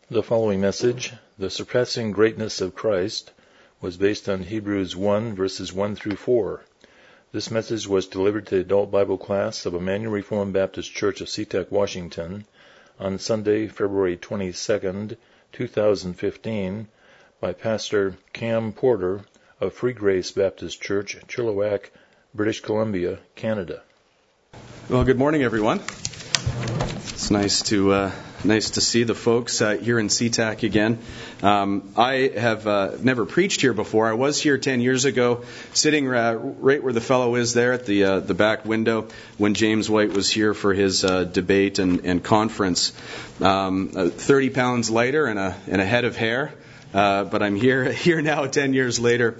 The following message, The Surpassing Greatness of Christ, was based on Hebrews 1, verses 1 through 4. This message was delivered to the adult Bible class of Emmanuel Reformed Baptist Church of SeaTac, Washington, on Sunday, February 22, 2015, by Pastor Cam Porter of Free Grace Baptist Church, Chilliwack, British Columbia, Canada. Well, good morning, everyone. It's nice to see the folks here in SeaTac again. I have never preached here before. I was here 10 years ago, sitting right where the fellow is there at the back window when James White was here for his debate and conference. 30 pounds lighter and a head of hair, but I'm here now 10 years later.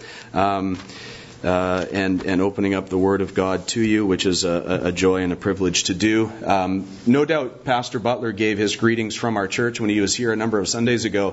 And opening up the Word of God to you, which is a joy and a privilege to do. No doubt Pastor Butler gave his greetings from our church when he was here a number of Sundays ago.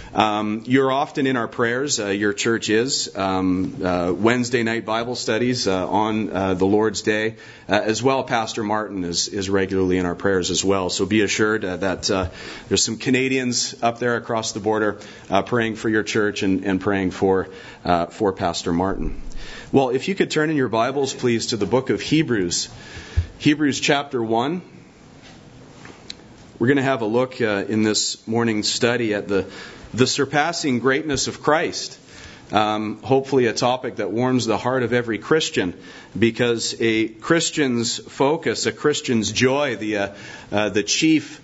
You're often in our prayers. Your church is. Wednesday night Bible studies on the Lord's Day. As well, Pastor Martin is regularly in our prayers as well. So be assured that there's some Canadians up there across the border praying for your church and praying for Pastor Martin. Well, if you could turn in your Bibles, please, to the book of Hebrews. Hebrews chapter 1. We're going to have a look in this morning's study at the surpassing greatness of Christ. Hopefully a topic that warms the heart of every Christian, because a Christian's focus, a Christian's joy, the chief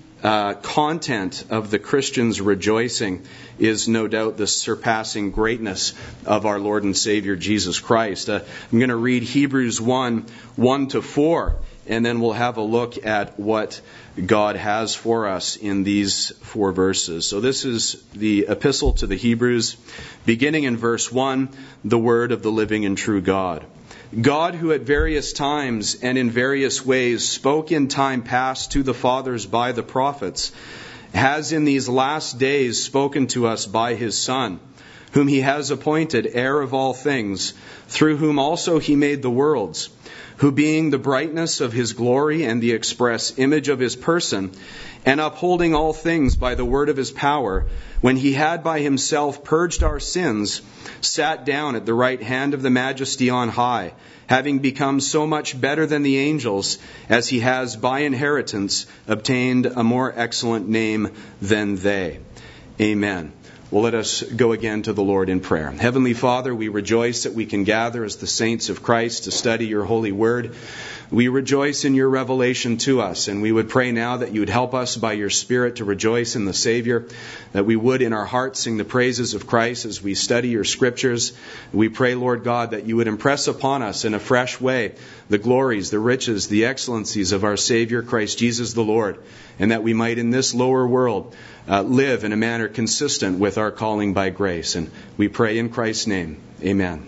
content of the Christian's rejoicing is no doubt the surpassing greatness of our Lord and Savior Jesus Christ. I'm going to read Hebrews 1, 1 to 4, and then we'll have a look at what God has for us in these 4 verses. So this is the epistle to the Hebrews, beginning in verse 1, the word of the living and true God. God, who at various times and in various ways spoke in time past to the fathers by the prophets, has in these last days spoken to us by His Son, whom He has appointed heir of all things, through whom also He made the worlds, who being the brightness of His glory and the express image of His person, and upholding all things by the word of His power, when He had by Himself purged our sins, sat down at the right hand of the Majesty on high, having become so much better than the angels, as He has by inheritance obtained a more excellent name than they. Amen. Well, let us go again to the Lord in prayer. Heavenly Father, we rejoice that we can gather as the saints of Christ to study Your holy word. We rejoice in Your revelation to us, and we would pray now that You would help us by Your Spirit to rejoice in the Savior, that we would in our hearts sing the praises of Christ as we study Your Scriptures. We pray, Lord God, that You would impress upon us in a fresh way the glories, the riches, the excellencies of our Savior, Christ Jesus the Lord, and that we might in this lower world live in a manner consistent with our calling by grace. And we pray in Christ's name. Amen.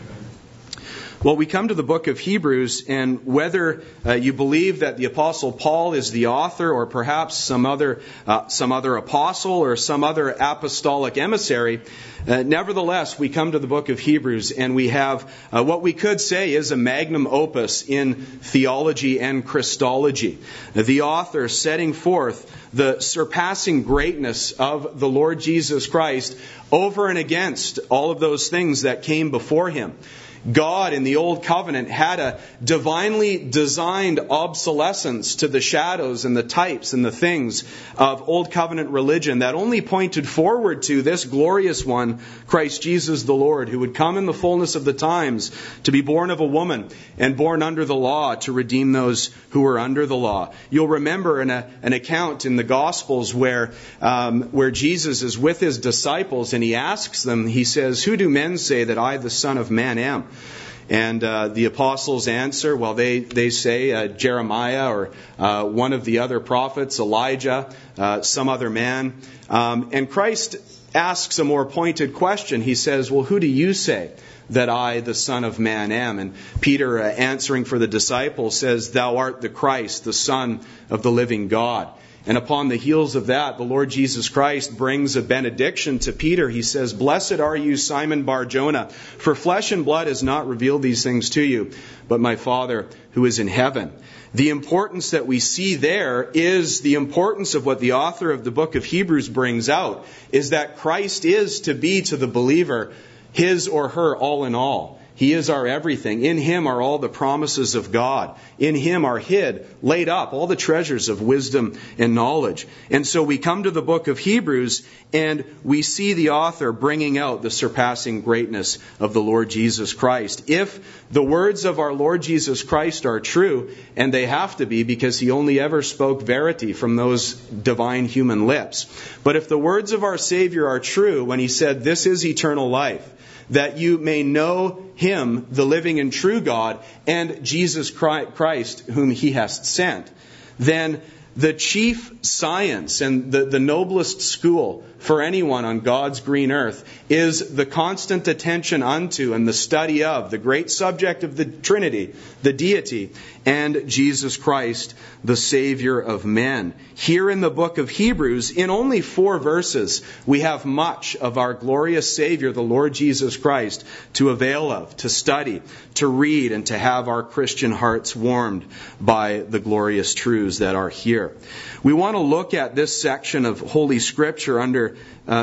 Well, we come to the book of Hebrews, and whether you believe that the Apostle Paul is the author, or perhaps some other apostle or some other apostolic emissary, nevertheless, we come to the book of Hebrews, and we have what we could say is a magnum opus in theology and Christology. The author setting forth the surpassing greatness of the Lord Jesus Christ over and against all of those things that came before Him. God in the Old Covenant had a divinely designed obsolescence to the shadows and the types and the things of Old Covenant religion that only pointed forward to this glorious one, Christ Jesus the Lord, who would come in the fullness of the times to be born of a woman and born under the law to redeem those who were under the law. You'll remember an account in the Gospels where Jesus is with His disciples and He asks them, He says, "Who do men say that I, the Son of Man, am?" And the apostles answer, well, they say Jeremiah or one of the other prophets, Elijah, some other man. And Christ asks a more pointed question. He says, well, who do you say that I, the Son of Man, am? And Peter, answering for the disciples, says, "Thou art the Christ, the Son of the living God." And upon the heels of that, the Lord Jesus Christ brings a benediction to Peter. He says, "Blessed are you, Simon Bar-Jonah, for flesh and blood has not revealed these things to you, but my Father who is in heaven." The importance that we see there is the importance of what the author of the book of Hebrews brings out, is that Christ is to be to the believer his or her all in all. He is our everything. In Him are all the promises of God. In Him are hid, laid up, all the treasures of wisdom and knowledge. And so we come to the book of Hebrews and we see the author bringing out the surpassing greatness of the Lord Jesus Christ. If the words of our Lord Jesus Christ are true, and they have to be because He only ever spoke verity from those divine human lips. But if the words of our Savior are true when He said, "This is eternal life, that you may know Him, the living and true God, and Jesus Christ, whom He has sent," then the chief science and the noblest school for anyone on God's green earth is the constant attention unto and the study of the great subject of the Trinity, the deity, and Jesus Christ, the Savior of men. Here in the book of Hebrews, in only 4 verses, we have much of our glorious Savior, the Lord Jesus Christ, to avail of, to study, to read, and to have our Christian hearts warmed by the glorious truths that are here. We want to look at this section of Holy Scripture under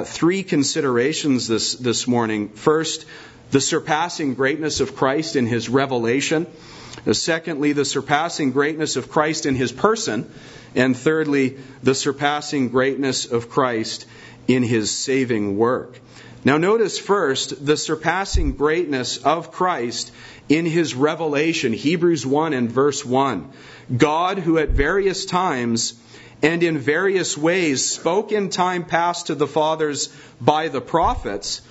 3 considerations this morning. First, the surpassing greatness of Christ in His revelation. Secondly, the surpassing greatness of Christ in His person. And thirdly, the surpassing greatness of Christ in His saving work. Now notice first the surpassing greatness of Christ in His revelation. Hebrews 1 and verse 1. God, who at various times and in various ways spoke in time past to the fathers by the prophets,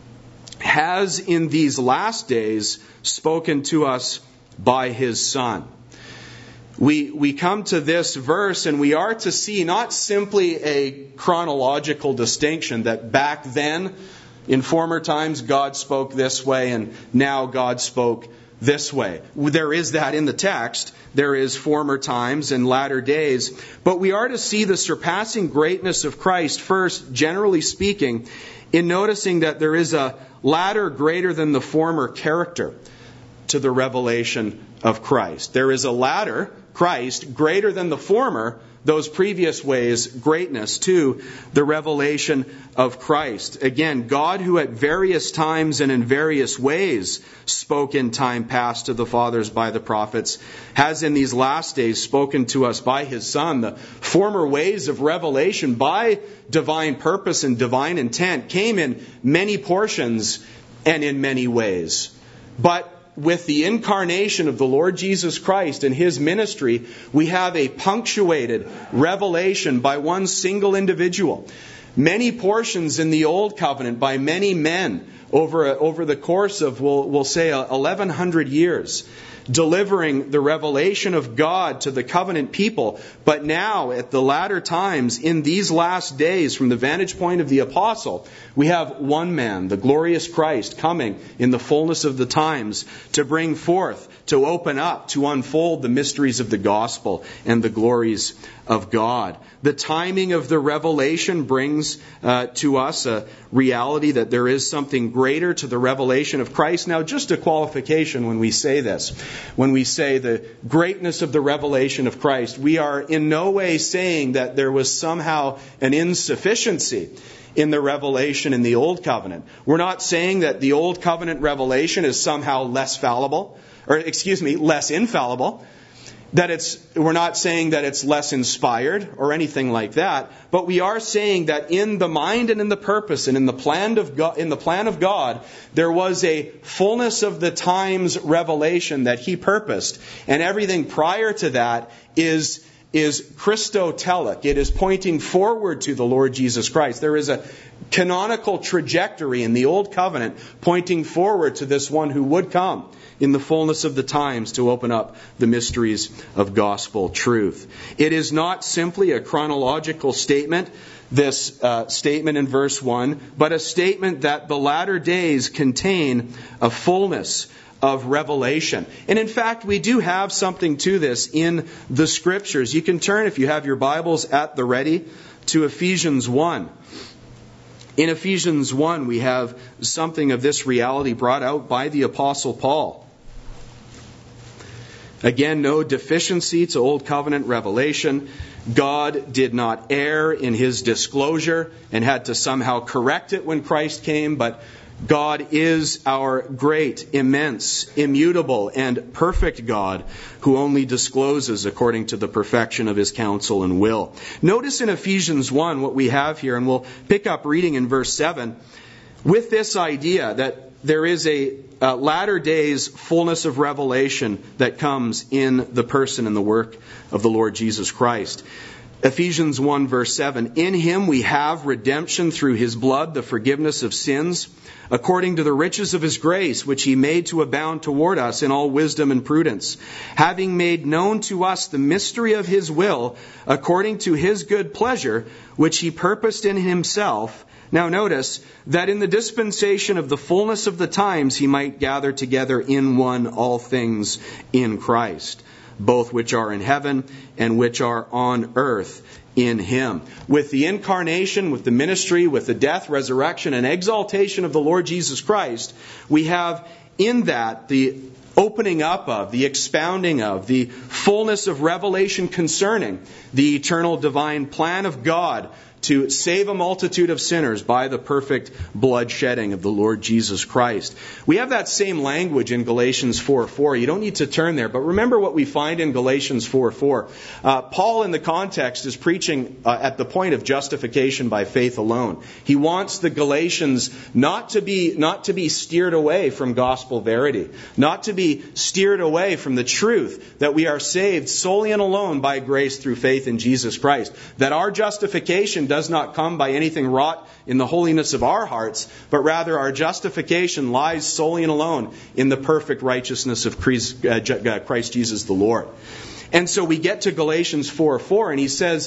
has in these last days spoken to us by His Son. We come to this verse and we are to see not simply a chronological distinction that back then, in former times, God spoke this way and now God spoke this way. There is that in the text. There is former times and latter days. But we are to see the surpassing greatness of Christ first, generally speaking, in noticing that there is a latter greater than the former character to the revelation of Christ. There is a latter, Christ, greater than the former, those previous ways, greatness to the revelation of Christ. Again, God, who at various times and in various ways spoke in time past to the fathers by the prophets, has in these last days spoken to us by His Son. The former ways of revelation by divine purpose and divine intent came in many portions and in many ways. But with the incarnation of the Lord Jesus Christ and His ministry, we have a punctuated revelation by one single individual. Many portions in the Old Covenant by many men over the course of, we'll say, 1,100 years, delivering the revelation of God to the covenant people. But now, at the latter times, in these last days, from the vantage point of the apostle, we have one man, the glorious Christ, coming in the fullness of the times to bring forth, to open up, to unfold the mysteries of the gospel and the glories of God. The timing of the revelation brings to us a reality that there is something greater to the revelation of Christ. Now, just a qualification when we say this. When we say the greatness of the revelation of Christ, we are in no way saying that there was somehow an insufficiency in the revelation in the Old Covenant. We're not saying that the Old Covenant revelation is somehow less infallible. We're not saying that it's less inspired or anything like that, but we are saying that in the mind and in the purpose and in the plan of God, there was a fullness of the times revelation that He purposed, and everything prior to that is Christotelic. It is pointing forward to the Lord Jesus Christ. There is a canonical trajectory in the Old Covenant pointing forward to this one who would come in the fullness of the times to open up the mysteries of gospel truth. It is not simply a chronological statement, this statement in verse 1, but a statement that the latter days contain a fullness of revelation. And in fact, we do have something to this in the Scriptures. You can turn, if you have your Bibles at the ready, to Ephesians 1. In Ephesians 1, we have something of this reality brought out by the Apostle Paul. Again, no deficiency to Old Covenant revelation. God did not err in His disclosure and had to somehow correct it when Christ came, but God is our great, immense, immutable, and perfect God who only discloses according to the perfection of His counsel and will. Notice in Ephesians 1 what we have here, and we'll pick up reading in verse 7, with this idea that there is a latter days fullness of revelation that comes in the person and the work of the Lord Jesus Christ. Ephesians 1 verse 7, in Him we have redemption through His blood, the forgiveness of sins, according to the riches of His grace, which He made to abound toward us in all wisdom and prudence, having made known to us the mystery of His will, according to His good pleasure, which He purposed in Himself. Now notice that in the dispensation of the fullness of the times He might gather together in one all things in Christ, both which are in heaven and which are on earth in Him. With the incarnation, with the ministry, with the death, resurrection, and exaltation of the Lord Jesus Christ, we have in that the opening up of, the expounding of, the fullness of revelation concerning the eternal divine plan of God to save a multitude of sinners by the perfect blood shedding of the Lord Jesus Christ. We have that same language in Galatians 4:4. You don't need to turn there, but remember what we find in Galatians 4:4. Paul in the context is preaching at the point of justification by faith alone. He wants the Galatians not to be steered away from gospel verity, not to be steered away from the truth that we are saved solely and alone by grace through faith in Jesus Christ, that our justification does not come by anything wrought in the holiness of our hearts, but rather our justification lies solely and alone in the perfect righteousness of Christ Jesus the Lord. And so we get to Galatians 4:4, and he says,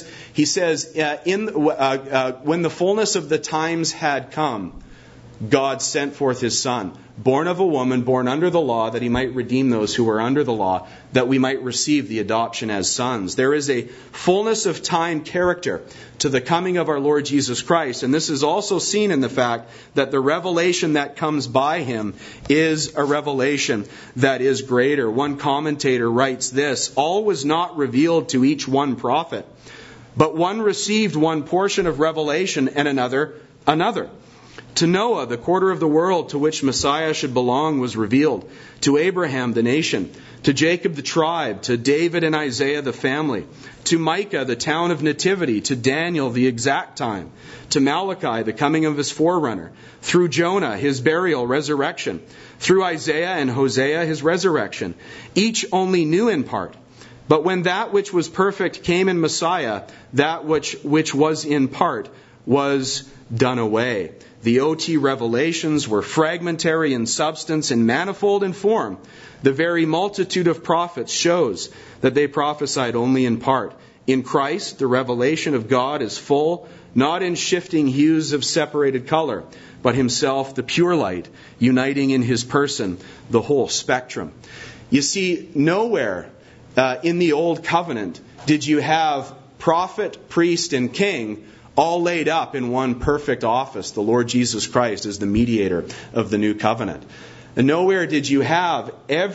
when the fullness of the times had come, God sent forth His Son, born of a woman, born under the law, that He might redeem those who were under the law, that we might receive the adoption as sons. There is a fullness of time character to the coming of our Lord Jesus Christ, and this is also seen in the fact that the revelation that comes by Him is a revelation that is greater. One commentator writes this, all was not revealed to each one prophet, but one received one portion of revelation and another. To Noah, the quarter of the world to which Messiah should belong was revealed. To Abraham, the nation. To Jacob, the tribe. To David and Isaiah, the family. To Micah, the town of nativity. To Daniel, the exact time. To Malachi, the coming of his forerunner. Through Jonah, his burial, resurrection. Through Isaiah and Hosea, his resurrection. Each only knew in part. But when that which was perfect came in Messiah, that which was in part was done away. The OT revelations were fragmentary in substance and manifold in form. The very multitude of prophets shows that they prophesied only in part. In Christ, the revelation of God is full, not in shifting hues of separated color, but Himself the pure light, uniting in His person the whole spectrum. You see, nowhere in the Old Covenant did you have prophet, priest, and king all laid up in one perfect office, the Lord Jesus Christ as the mediator of the new covenant. And nowhere did you have a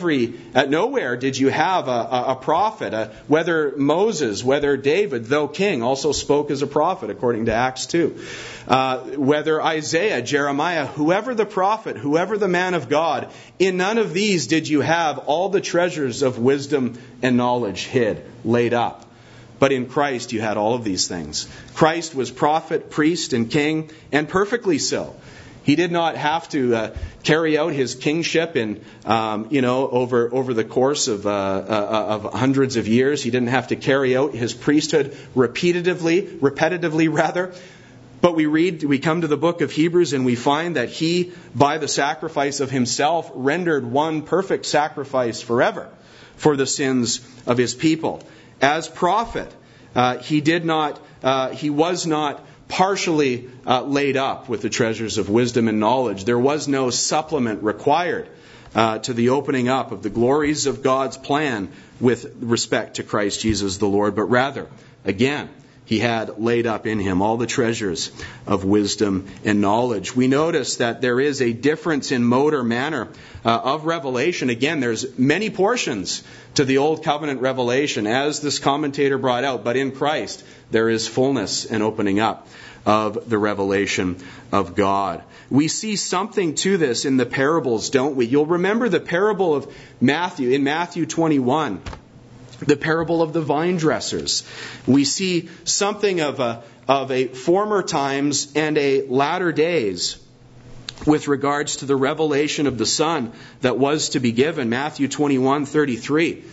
prophet, whether Moses, whether David, though king, also spoke as a prophet, according to Acts 2. Whether Isaiah, Jeremiah, whoever the prophet, whoever the man of God, in none of these did you have all the treasures of wisdom and knowledge laid up. But in Christ you had all of these things. Christ was prophet, priest, and king, and perfectly so. He did not have to carry out His kingship in, over the course of hundreds of years. He didn't have to carry out His priesthood repetitively. But we come to the book of Hebrews and we find that He, by the sacrifice of Himself, rendered one perfect sacrifice forever for the sins of His people. As prophet, he was not partially laid up with the treasures of wisdom and knowledge. There was no supplement required to the opening up of the glories of God's plan with respect to Christ Jesus the Lord, but rather, again, he had laid up in him all the treasures of wisdom and knowledge. We notice that there is a difference in mode or manner of revelation. Again, there's many portions to the Old Covenant revelation, as this commentator brought out, but in Christ there is fullness and opening up of the revelation of God. We see something to this in the parables, don't we? You'll remember the parable of Matthew, in Matthew 21. The parable of the vine dressers. We see something of a former times and a latter days with regards to the revelation of the Son that was to be given. Matthew 21:33.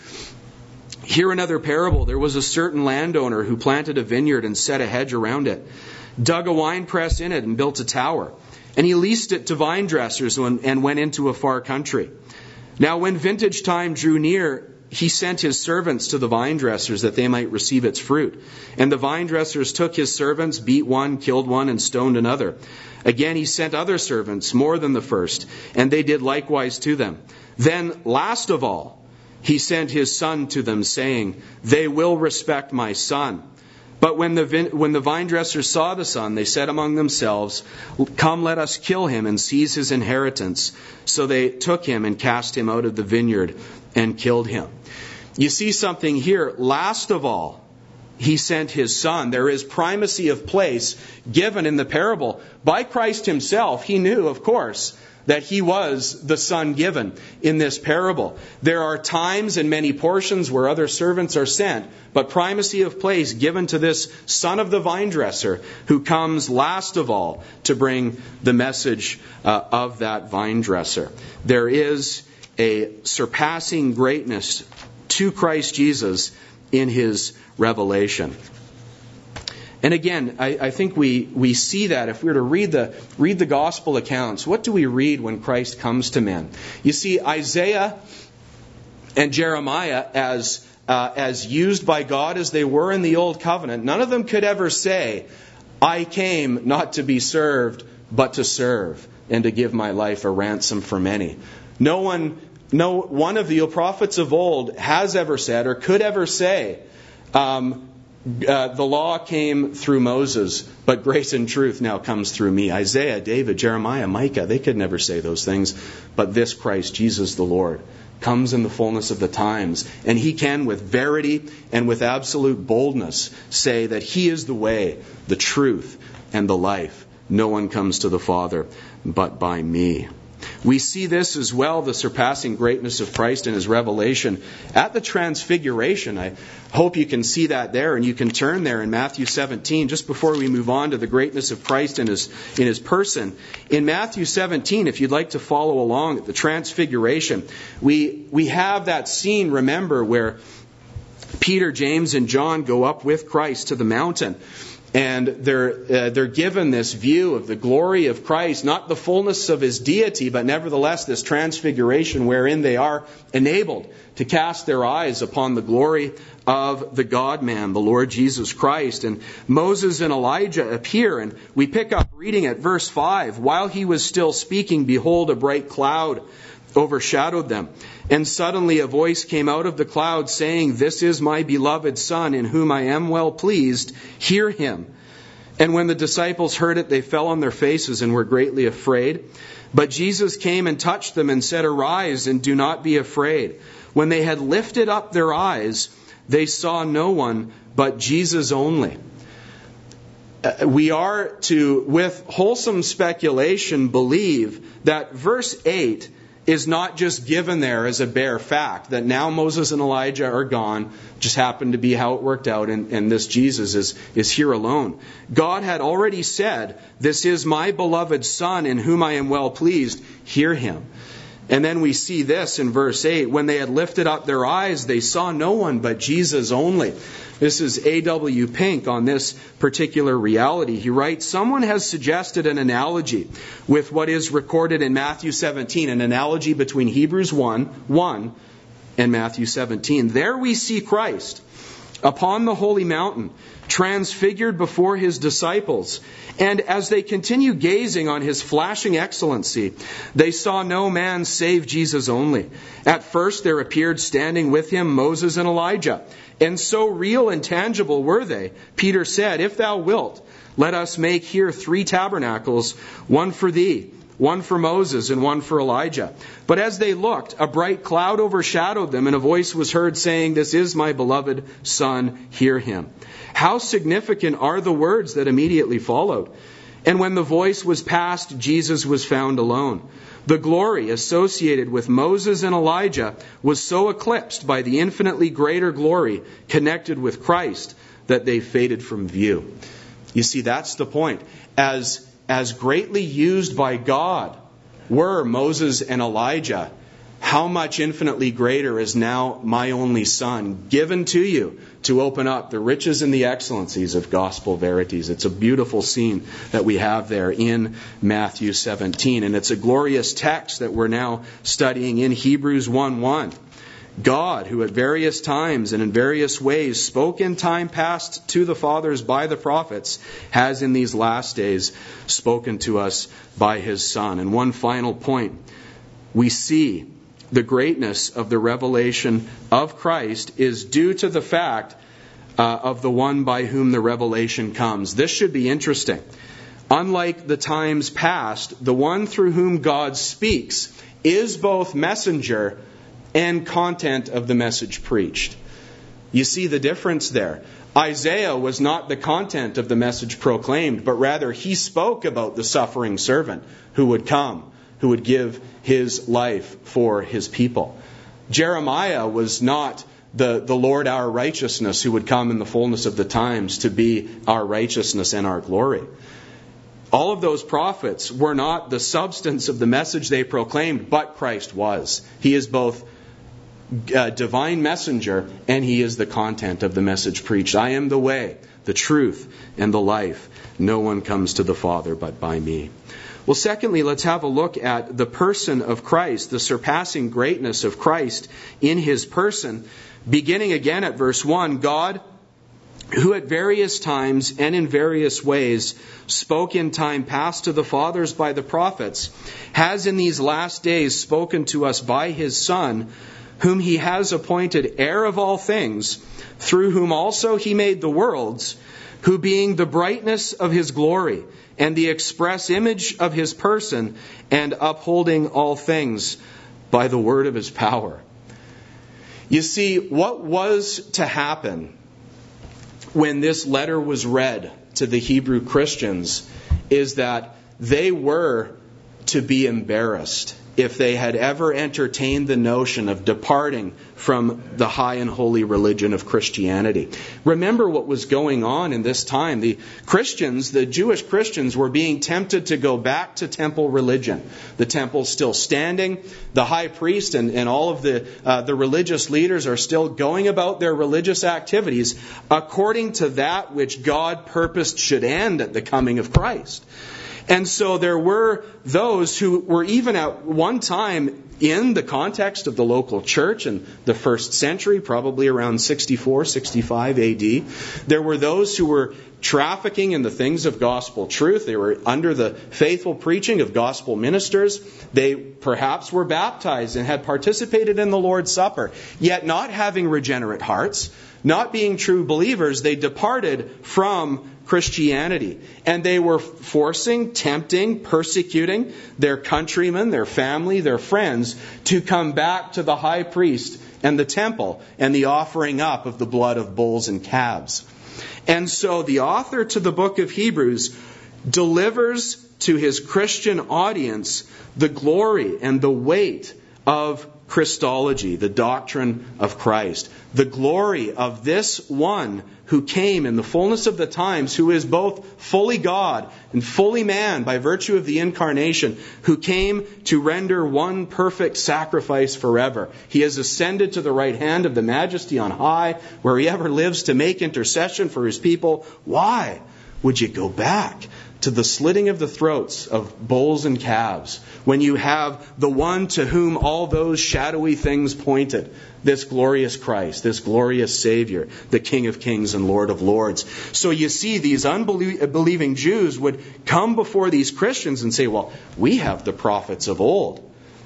Here another parable. There was a certain landowner who planted a vineyard and set a hedge around it, dug a winepress in it and built a tower. And he leased it to vine dressers and went into a far country. Now when vintage time drew near, he sent his servants to the vine dressers that they might receive its fruit. And the vine dressers took his servants, beat one, killed one, and stoned another. Again he sent other servants, more than the first, and they did likewise to them. Then, last of all, he sent his son to them, saying, "They will respect my son." But when the vine dressers saw the son, they said among themselves, "Come, let us kill him and seize his inheritance." So they took him and cast him out of the vineyard and killed him. You see something here. Last of all, he sent his son. There is primacy of place given in the parable. By Christ himself, he knew, of course, that he was the son given in this parable. There are times and many portions where other servants are sent, but primacy of place given to this son of the vine dresser who comes last of all to bring the message of that vine dresser. There is a surpassing greatness to Christ Jesus in his revelation. And again, I think we see that if we were to read the gospel accounts. What do we read when Christ comes to men? You see, Isaiah and Jeremiah, as used by God as they were in the Old Covenant, none of them could ever say, "I came not to be served, but to serve, and to give my life a ransom for many." No one of the prophets of old has ever said or could ever say, the law came through Moses, but grace and truth now comes through me. Isaiah, David, Jeremiah, Micah, they could never say those things. But this Christ, Jesus the Lord, comes in the fullness of the times. And he can, with verity and with absolute boldness, say that he is the way, the truth, and the life. No one comes to the Father but by me. We see this as well, the surpassing greatness of Christ in his revelation at the Transfiguration. I hope you can see that there, and you can turn there in Matthew 17, just before we move on to the greatness of Christ in his person. In Matthew 17, if you'd like to follow along at the Transfiguration, we have that scene, remember, where Peter, James, and John go up with Christ to the mountain. And they're given this view of the glory of Christ, not the fullness of his deity, but nevertheless this transfiguration wherein they are enabled to cast their eyes upon the glory of the God-man, the Lord Jesus Christ. And Moses and Elijah appear, and we pick up reading at verse 5. While he was still speaking, behold, a bright cloud overshadowed them. And suddenly a voice came out of the cloud saying, "This is my beloved Son, in whom I am well pleased. Hear him." And when the disciples heard it, they fell on their faces and were greatly afraid. But Jesus came and touched them and said, "Arise and do not be afraid." When they had lifted up their eyes, they saw no one but Jesus only. We are to, with wholesome speculation, believe that verse 8 is not just given there as a bare fact, that now Moses and Elijah are gone, just happened to be how it worked out, and this Jesus is here alone. God had already said, "This is my beloved Son, in whom I am well pleased. Hear him." And then we see this in verse 8. When they had lifted up their eyes, they saw no one but Jesus only. This is A.W. Pink on this particular reality. He writes, someone has suggested an analogy with what is recorded in Matthew 17, an analogy between Hebrews 1 and Matthew 17. There we see Christ upon the holy mountain, transfigured before his disciples. And as they continued gazing on his flashing excellency, they saw no man save Jesus only. At first there appeared standing with him Moses and Elijah. And so real and tangible were they. Peter said, "If thou wilt, let us make here 3 tabernacles, one for thee, one for Moses, and one for Elijah." But as they looked, a bright cloud overshadowed them, and a voice was heard saying, "This is my beloved Son, hear him." How significant are the words that immediately followed. And when the voice was past, Jesus was found alone. The glory associated with Moses and Elijah was so eclipsed by the infinitely greater glory connected with Christ that they faded from view. You see, that's the point. As greatly used by God were Moses and Elijah, how much infinitely greater is now my only Son, given to you to open up the riches and the excellencies of gospel verities. It's a beautiful scene that we have there in Matthew 17. And it's a glorious text that we're now studying in Hebrews 1:1. God, who at various times and in various ways spoke in time past to the fathers by the prophets, has in these last days spoken to us by his Son. And one final point, we see the greatness of the revelation of Christ is due to the fact of the one by whom the revelation comes. This should be interesting. Unlike the times past, the one through whom God speaks is both messenger and content of the message preached. You see the difference there. Isaiah was not the content of the message proclaimed, but rather he spoke about the suffering servant who would come, who would give his life for his people. Jeremiah was not the Lord our righteousness who would come in the fullness of the times to be our righteousness and our glory. All of those prophets were not the substance of the message they proclaimed, but Christ was. He is both divine messenger and he is the content of the message preached. I am the way, the truth, and the life. No one comes to the Father but by me. Well, secondly, let's have a look at the person of Christ, the surpassing greatness of Christ in his person. Beginning again at verse 1, God, who at various times and in various ways spoke in time past to the fathers by the prophets, has in these last days spoken to us by his Son, whom he has appointed heir of all things, through whom also he made the worlds, who being the brightness of his glory and the express image of his person, and upholding all things by the word of his power. You see, what was to happen when this letter was read to the Hebrew Christians is that they were to be embarrassed if they had ever entertained the notion of departing from the high and holy religion of Christianity. Remember what was going on in this time. The Christians, the Jewish Christians, were being tempted to go back to temple religion. The temple's still standing. The high priest and all of the religious leaders are still going about their religious activities according to that which God purposed should end at the coming of Christ. And so there were those who were even at one time in the context of the local church in the first century, probably around 64, 65 AD. There were those who were trafficking in the things of gospel truth. They were under the faithful preaching of gospel ministers. They perhaps were baptized and had participated in the Lord's Supper. Yet not having regenerate hearts, not being true believers, they departed from Christianity. And they were forcing, tempting, persecuting their countrymen, their family, their friends to come back to the high priest and the temple and the offering up of the blood of bulls and calves. And so the author to the book of Hebrews delivers to his Christian audience the glory and the weight of Christology, the doctrine of Christ. The glory of this one who came in the fullness of the times, who is both fully God and fully man by virtue of the incarnation, who came to render one perfect sacrifice forever. He has ascended to the right hand of the Majesty on high, where he ever lives to make intercession for his people. Why would you go back to the slitting of the throats of bulls and calves, when you have the one to whom all those shadowy things pointed, this glorious Christ, this glorious Savior, the King of Kings and Lord of Lords. So you see, these unbelieving Jews would come before these Christians and say, well, we have the prophets of old.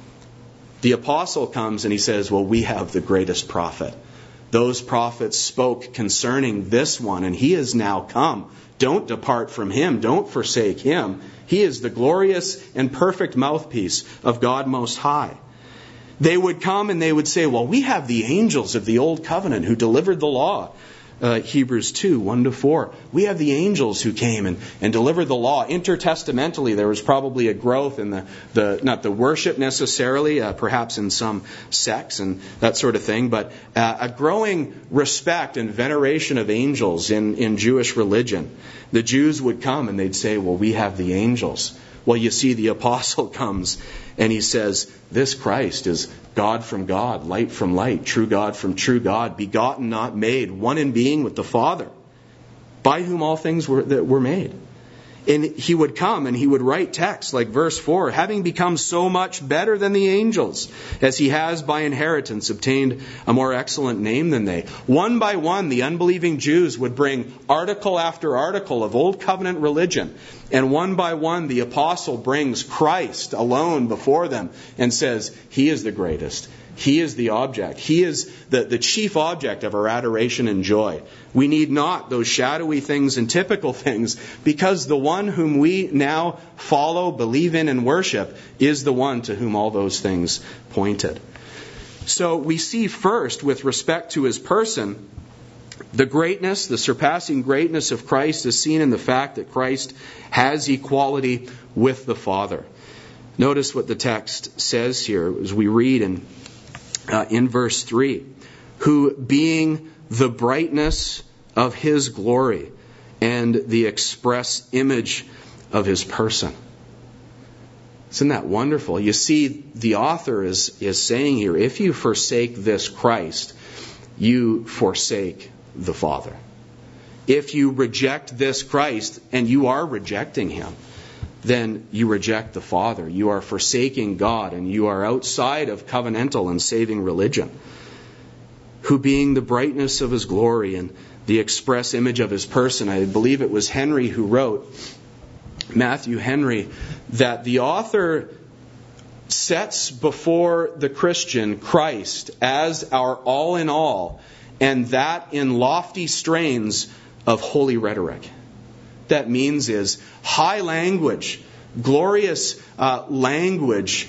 The apostle comes and he says, well, we have the greatest prophet. Those prophets spoke concerning this one, and he has now come. Don't depart from him. Don't forsake him. He is the glorious and perfect mouthpiece of God Most High. They would come and they would say, well, we have the angels of the Old Covenant who delivered the law. Hebrews 2, 1-4. We have the angels who came and delivered the law. Intertestamentally, there was probably a growth in not the worship necessarily, perhaps in some sects and that sort of thing, but a growing respect and veneration of angels in Jewish religion. The Jews would come and they'd say, well, we have the angels. Well, you see, the apostle comes and he says, this Christ is God from God, light from light, true God from true God, begotten, not made, one in being with the Father, by whom all things were made. And he would come and he would write texts like verse 4, having become so much better than the angels, as he has by inheritance obtained a more excellent name than they. One by one, the unbelieving Jews would bring article after article of Old Covenant religion. And one by one, the apostle brings Christ alone before them and says, he is the greatest. He is the object. He is the chief object of our adoration and joy. We need not those shadowy things and typical things, because the one whom we now follow, believe in, and worship is the one to whom all those things pointed. So we see first, with respect to his person, the greatness, the surpassing greatness of Christ is seen in the fact that Christ has equality with the Father. Notice what the text says here as we read in verse 3. Who, being the brightness of his glory and the express image of his person. Isn't that wonderful? You see, the author is saying here, if you forsake this Christ, you forsake the Father. If you reject this Christ, and you are rejecting him, then you reject the Father. You are forsaking God, and you are outside of covenantal and saving religion. Who, being the brightness of his glory and the express image of his person, I believe it was Henry who wrote, Matthew Henry, that the author sets before the Christian Christ as our all in all, and that in lofty strains of holy rhetoric. That means is high language, glorious language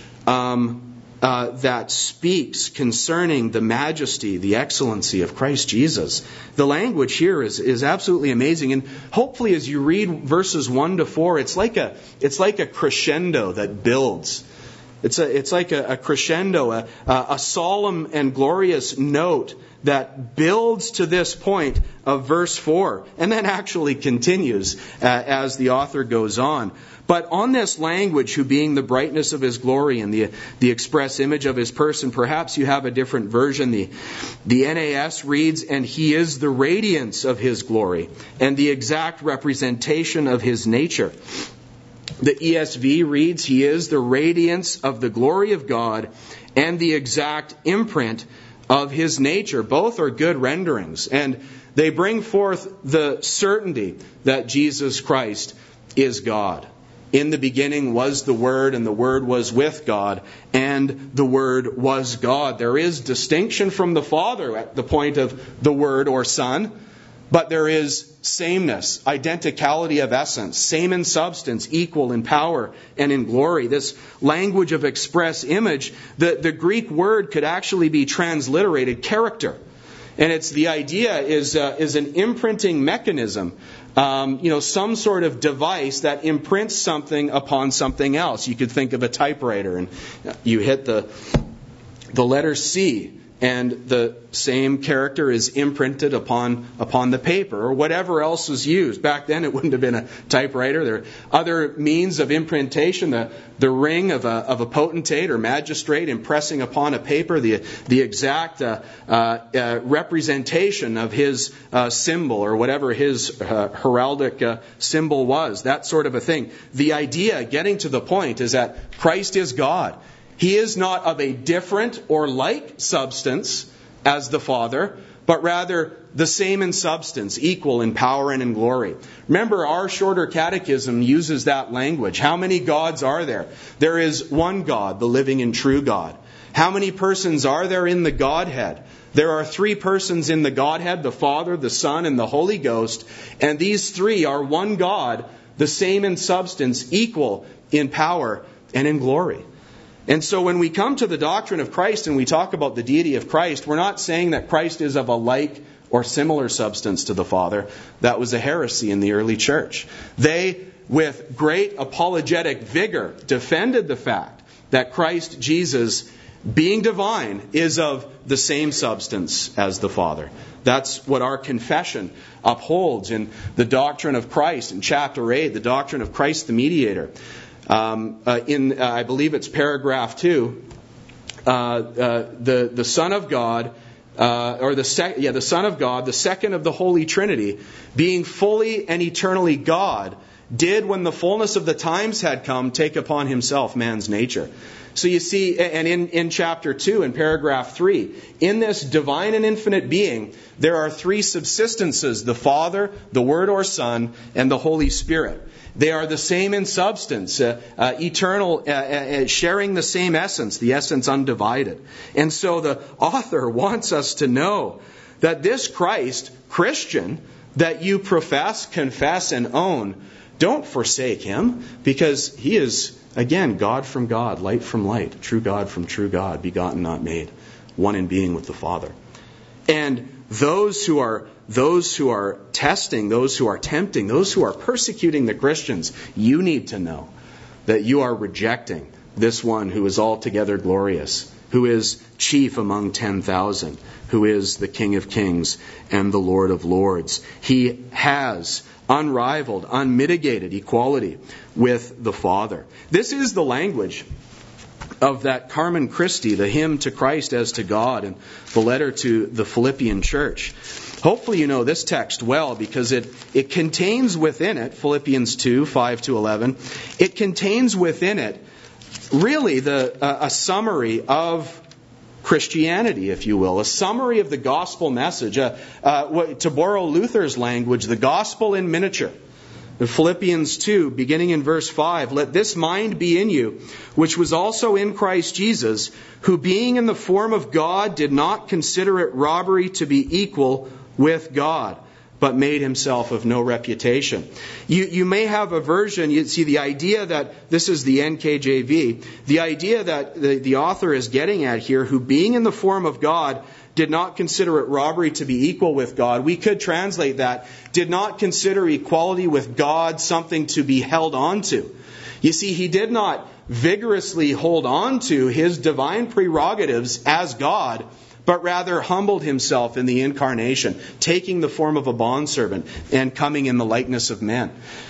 that speaks concerning the majesty, the excellency of Christ Jesus. The language here is absolutely amazing, and hopefully, as you read verses 1-4, it's like a crescendo that builds. It's like a crescendo, a solemn and glorious note that builds to this point of verse 4, and then actually continues as the author goes on. But on this language, who being the brightness of his glory and the express image of his person, perhaps you have a different version. The NAS reads, and he is the radiance of his glory and the exact representation of his nature. The ESV reads, he is the radiance of the glory of God and the exact imprint of his nature. Both are good renderings, and they bring forth the certainty that Jesus Christ is God. In the beginning was the Word, and the Word was with God, and the Word was God. There is distinction from the Father at the point of the Word or Son, but there is sameness, identicality of essence, same in substance, equal in power and in glory. This language of express image, the Greek word could actually be transliterated character. And it's the idea is an imprinting mechanism, some sort of device that imprints something upon something else. You could think of a typewriter, and you hit the letter C, and the same character is imprinted upon the paper, or whatever else was used. Back then it wouldn't have been a typewriter. There are other means of imprintation, the ring of a potentate or magistrate impressing upon a paper the exact representation of his symbol, or whatever his heraldic symbol was, that sort of a thing. The idea, getting to the point, is that Christ is God. He is not of a different or like substance as the Father, but rather the same in substance, equal in power and in glory. Remember, our shorter catechism uses that language. How many gods are there? There is one God, the living and true God. How many persons are there in the Godhead? There are 3 persons in the Godhead, the Father, the Son, and the Holy Ghost. And these 3 are one God, the same in substance, equal in power and in glory. And so when we come to the doctrine of Christ and we talk about the deity of Christ, we're not saying that Christ is of a like or similar substance to the Father. That was a heresy in the early church. They, with great apologetic vigor, defended the fact that Christ Jesus, being divine, is of the same substance as the Father. That's what our confession upholds in the doctrine of Christ in chapter 8, the doctrine of Christ the mediator. I believe it's paragraph 2, the Son of God, the Son of God, the second of the Holy Trinity, being fully and eternally God, did, when the fullness of the times had come, take upon himself man's nature. So you see, and in chapter 2, in paragraph 3, in this divine and infinite being, there are 3 subsistences: the Father, the Word or Son, and the Holy Spirit. They are the same in substance, eternal, sharing the same essence, the essence undivided. And so the author wants us to know that this Christ, Christian, that you profess, confess, and own, don't forsake him, because he is, again, God from God, light from light, true God from true God, begotten, not made, one in being with the Father. And those who are testing, those who are tempting, those who are persecuting the Christians, you need to know that you are rejecting this one who is altogether glorious, who is chief among 10,000, who is the King of Kings and the Lord of Lords. He has unrivaled, unmitigated equality with the Father. This is the language of that Carmen Christi, the hymn to Christ as to God, and the letter to the Philippian church. Hopefully you know this text well, because it contains within it, Philippians 2, 5 to 11, it contains within it really a summary of Christianity, if you will, a summary of the gospel message. To borrow Luther's language, the gospel in miniature. In Philippians 2, beginning in verse 5, let this mind be in you, which was also in Christ Jesus, who being in the form of God did not consider it robbery to be equal with God, but made himself of no reputation. You may have a version, you see the idea that, this is the NKJV, the idea that the author is getting at here, who being in the form of God did not consider it robbery to be equal with God. We could translate that, did not consider equality with God something to be held on to. You see, he did not vigorously hold on to his divine prerogatives as God, but rather humbled himself in the incarnation, taking the form of a bondservant and coming in the likeness of men.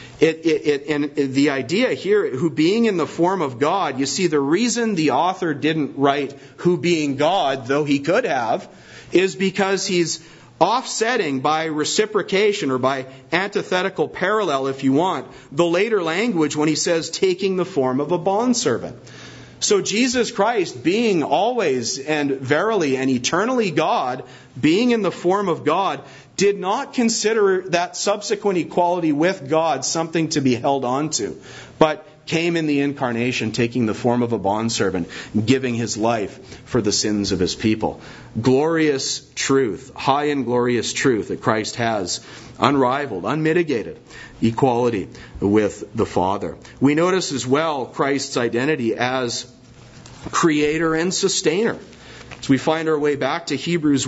And the idea here, who being in the form of God, you see, the reason the author didn't write who being God, though he could have, is because he's offsetting by reciprocation, or by antithetical parallel, if you want, the later language when he says taking the form of a bondservant. So Jesus Christ, being always and verily and eternally God, being in the form of God, did not consider that subsequent equality with God something to be held on to, but came in the incarnation, taking the form of a bondservant, giving his life for the sins of his people. Glorious truth, high and glorious truth that Christ has, unrivaled, unmitigated equality with the Father. We notice as well Christ's identity as creator and sustainer. So we find our way back to Hebrews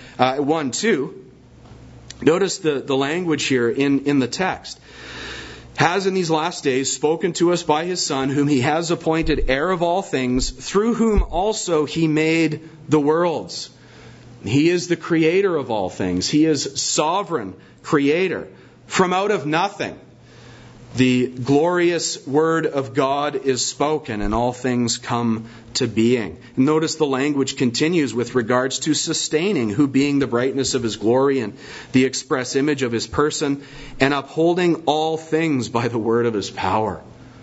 1:2. Notice the language here in the text. has in these last days spoken to us by his Son, whom he has appointed heir of all things, through whom also he made the worlds. He is the creator of all things. He is sovereign creator. From out of nothing, the glorious word of God is spoken, and all things come to being. Notice the language continues with regards to sustaining, who being the brightness of his glory and the express image of his person, and upholding all things by the word of his power.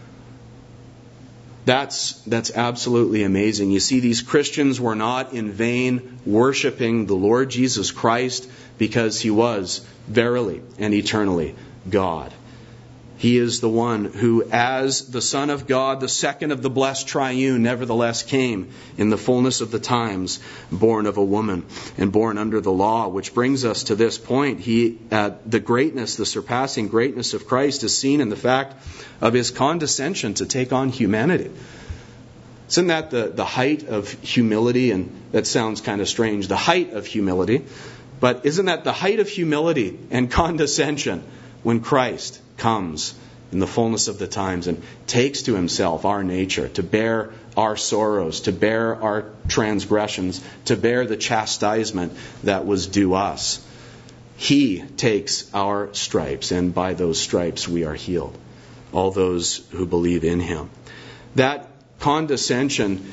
That's absolutely amazing. You see, these Christians were not in vain worshiping the Lord Jesus Christ, because he was verily and eternally God. He is the one who, as the Son of God, the second of the blessed triune, nevertheless came in the fullness of the times, born of a woman and born under the law. Which brings us to this point. The greatness, the surpassing greatness of Christ is seen in the fact of his condescension to take on humanity. Isn't that the height of humility? And that sounds kind of strange, the height of humility. But isn't that the height of humility and condescension when Christ comes in the fullness of the times and takes to himself our nature, to bear our sorrows, to bear our transgressions, to bear the chastisement that was due us. He takes our stripes, and by those stripes we are healed. All those who believe in him. That condescension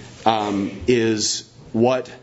is what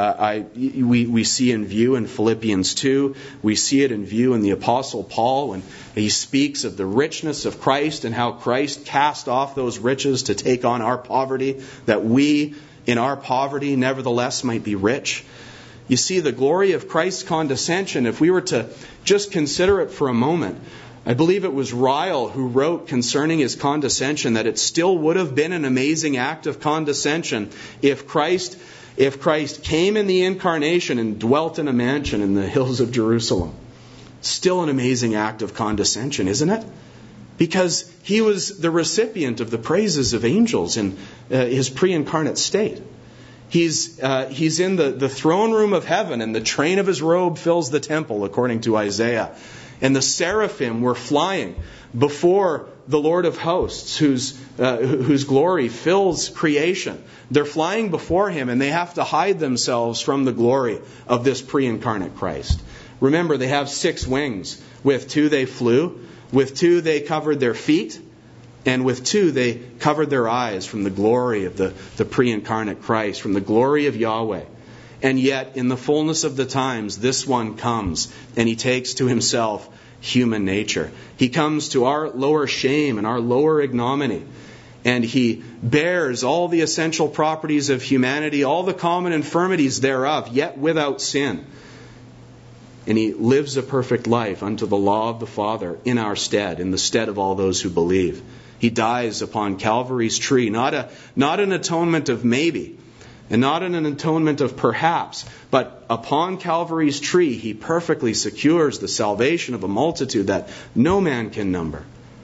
we see in view in Philippians 2. We see it in view in the Apostle Paul when he speaks of the richness of Christ and how Christ cast off those riches to take on our poverty, that we in our poverty nevertheless might be rich. You see, the glory of Christ's condescension, if we were to just consider it for a moment, I believe it was Ryle who wrote concerning his condescension that it still would have been an amazing act of condescension if Christ came in the incarnation and dwelt in a mansion in the hills of Jerusalem. Still an amazing act of condescension, isn't it? Because he was the recipient of the praises of angels in his pre-incarnate state. He's in the throne room of heaven, and the train of his robe fills the temple, according to Isaiah. And the seraphim were flying before the Lord of hosts, whose glory fills creation. They're flying before him, and they have to hide themselves from the glory of this pre-incarnate Christ. Remember, they have 6 wings. With 2 they flew. With 2 they covered their feet. And with 2 they covered their eyes from the glory of the pre-incarnate Christ, from the glory of Yahweh. And yet, in the fullness of the times, this one comes, and he takes to himself human nature. He comes to our lower shame and our lower ignominy. And he bears all the essential properties of humanity, all the common infirmities thereof, yet without sin. And he lives a perfect life unto the law of the Father in our stead, in the stead of all those who believe. He dies upon Calvary's tree, not an atonement of maybe, and not an atonement of perhaps, but upon Calvary's tree he perfectly secures the salvation of a multitude that no man can number.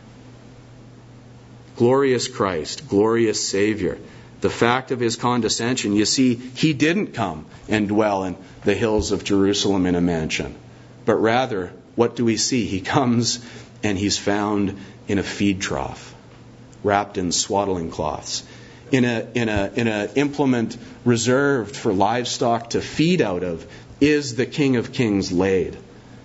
Glorious Christ, glorious Savior. The fact of his condescension, you see, he didn't come and dwell in the hills of Jerusalem in a mansion. But rather, what do we see? He comes and he's found in a feed trough, wrapped in swaddling cloths, in a implement reserved for livestock to feed out of, is the King of Kings laid.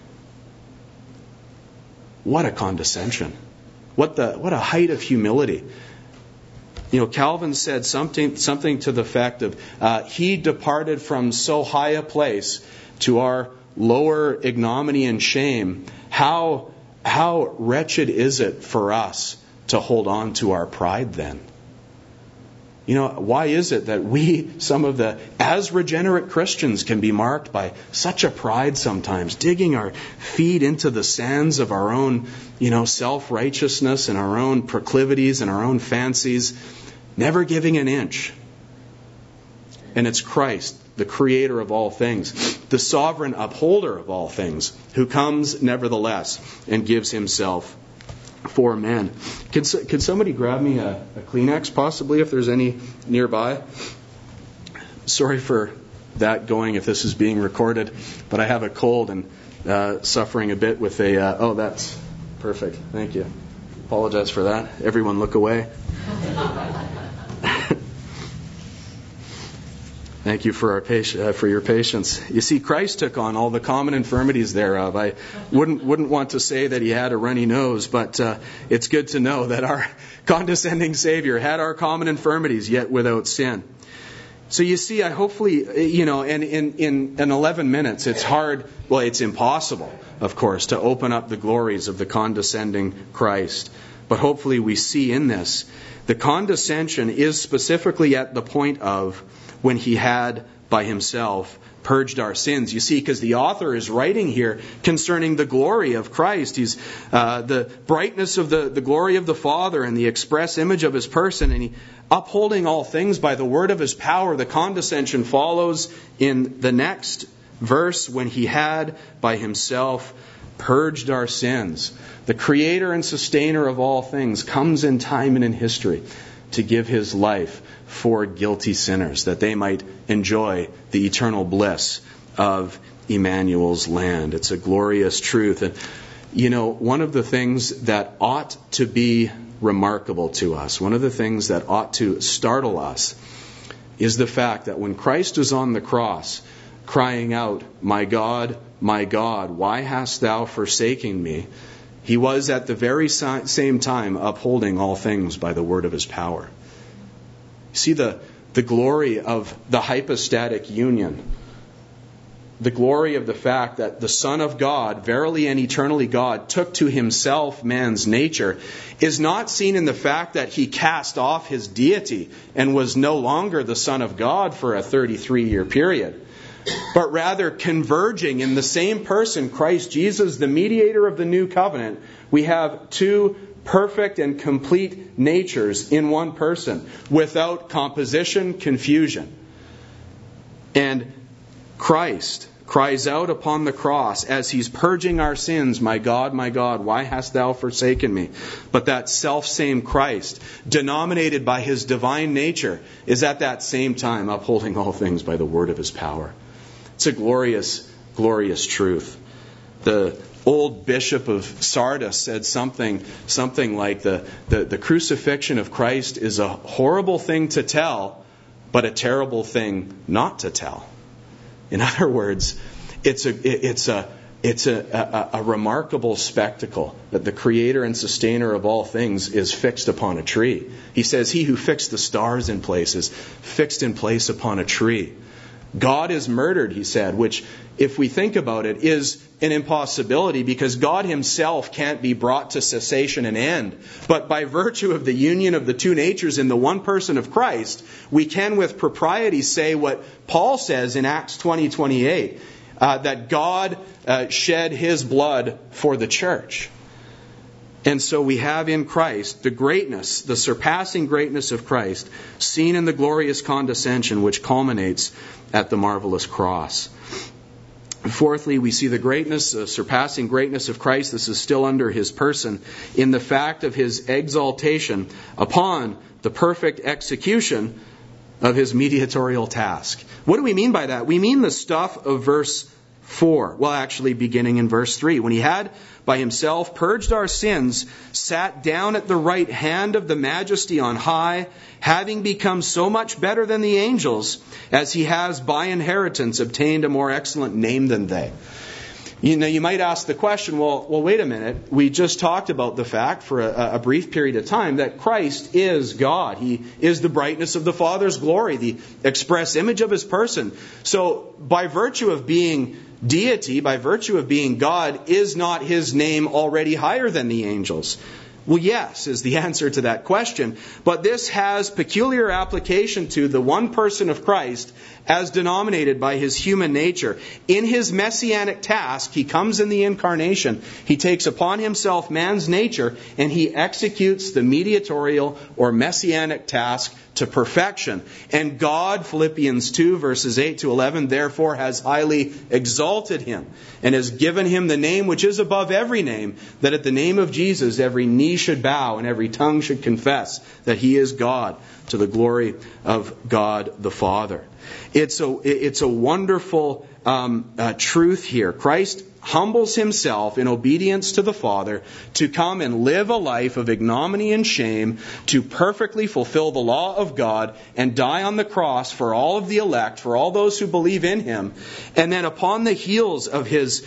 What a condescension. What a height of humility. You know, Calvin said something to the effect of, he departed from so high a place to our lower ignominy and shame. How wretched is it for us to hold on to our pride then? You know, why is it that we, some of the, as regenerate Christians, can be marked by such a pride sometimes, digging our feet into the sands of our own, self-righteousness and our own proclivities and our own fancies, never giving an inch. And it's Christ, the creator of all things, the sovereign upholder of all things, who comes nevertheless and gives himself for men. Could somebody grab me a Kleenex, possibly, if there's any nearby? Sorry for that going if this is being recorded, but I have a cold and suffering a bit with a... oh, that's perfect. Thank you. Apologize for that. Everyone look away. Thank you for your patience. You see, Christ took on all the common infirmities thereof. I wouldn't want to say that he had a runny nose, but it's good to know that our condescending Savior had our common infirmities, yet without sin. So you see, I hopefully, and in 11 minutes, it's hard, well, it's impossible, of course, to open up the glories of the condescending Christ. But hopefully we see in this, the condescension is specifically at the point of when he had by himself purged our sins. You see, because the author is writing here concerning the glory of Christ. He's the brightness of the glory of the Father and the express image of his person, and he upholding all things by the word of his power. The condescension follows in the next verse, when he had by himself purged our sins. The creator and sustainer of all things comes in time and in history to give his life for guilty sinners, that they might enjoy the eternal bliss of Emmanuel's land. It's a glorious truth. And, one of the things that ought to be remarkable to us, one of the things that ought to startle us, is the fact that when Christ is on the cross, crying out, my God, why hast thou forsaken me?" he was at the very same time upholding all things by the word of his power. See the glory of the hypostatic union. The glory of the fact that the Son of God, verily and eternally God, took to himself man's nature, is not seen in the fact that he cast off his deity and was no longer the Son of God for a 33-year period, but rather converging in the same person, Christ Jesus, the mediator of the new covenant. We have two perfect and complete natures in one person, without composition, confusion. And Christ cries out upon the cross as he's purging our sins, my God, why hast thou forsaken me?" But that self-same Christ, denominated by his divine nature, is at that same time upholding all things by the word of his power. It's a glorious, glorious truth. The old bishop of Sardis said something like the crucifixion of Christ is a horrible thing to tell, but a terrible thing not to tell. In other words, it's a remarkable spectacle that the creator and sustainer of all things is fixed upon a tree. He says, "He who fixed the stars in place is fixed in place upon a tree." God is murdered, he said, which, if we think about it, is an impossibility, because God himself can't be brought to cessation and end. But by virtue of the union of the two natures in the one person of Christ, we can with propriety say what Paul says in Acts 20:28, that God shed his blood for the church. And so we have in Christ the greatness, the surpassing greatness of Christ, seen in the glorious condescension which culminates at the marvelous cross. Fourthly, we see the greatness, the surpassing greatness of Christ. This is still under his person, in the fact of his exaltation upon the perfect execution of his mediatorial task. What do we mean by that? We mean the stuff of verse 4. Well, actually beginning in verse 3. When he had by himself purged our sins, sat down at the right hand of the majesty on high, having become so much better than the angels, as he has by inheritance obtained a more excellent name than they. You might ask the question, well, wait a minute. We just talked about the fact for a brief period of time that Christ is God. He is the brightness of the Father's glory, the express image of his person. So by virtue of being deity, by virtue of being God, is not his name already higher than the angels? Well, yes, is the answer to that question. But this has peculiar application to the one person of Christ as denominated by his human nature. In his messianic task, he comes in the incarnation. He takes upon himself man's nature and he executes the mediatorial or messianic task to perfection. And God, Philippians 2 verses 8 to 11, therefore has highly exalted him and has given him the name which is above every name, that at the name of Jesus every knee should bow and every tongue should confess that he is God, to the glory of God the Father. It's a wonderful truth here. Christ humbles himself in obedience to the Father to come and live a life of ignominy and shame, to perfectly fulfill the law of God and die on the cross for all of the elect, for all those who believe in him. And then upon the heels of his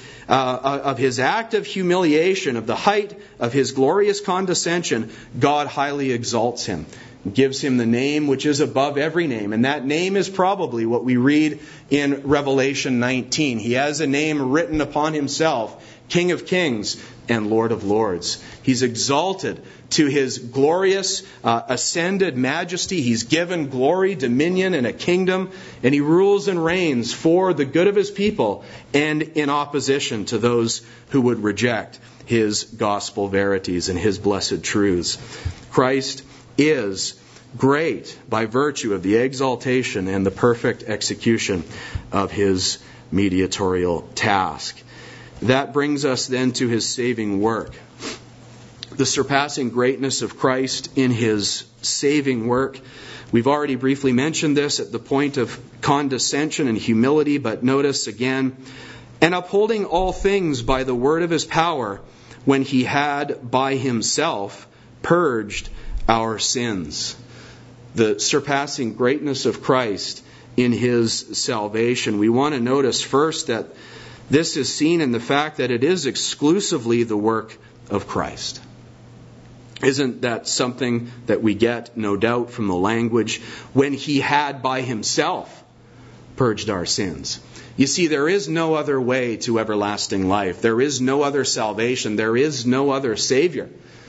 act of humiliation, of the height of his glorious condescension, God highly exalts him, gives him the name which is above every name. And that name is probably what we read in Revelation 19. He has a name written upon himself, King of Kings and Lord of Lords. He's exalted to his glorious ascended majesty. He's given glory, dominion, and a kingdom. And he rules and reigns for the good of his people and in opposition to those who would reject his gospel verities and his blessed truths. Christ is great by virtue of the exaltation and the perfect execution of his mediatorial task. That brings us then to his saving work. The surpassing greatness of Christ in his saving work. We've already briefly mentioned this at the point of condescension and humility, but notice again, and upholding all things by the word of his power, when he had by himself purged our sins. The surpassing greatness of Christ in his salvation. We want to notice first that this is seen in the fact that it is exclusively the work of Christ. Isn't that something that we get, no doubt, from the language, when he had by himself purged our sins? You see, there is no other way to everlasting life. There is no other salvation. There is no other Savior.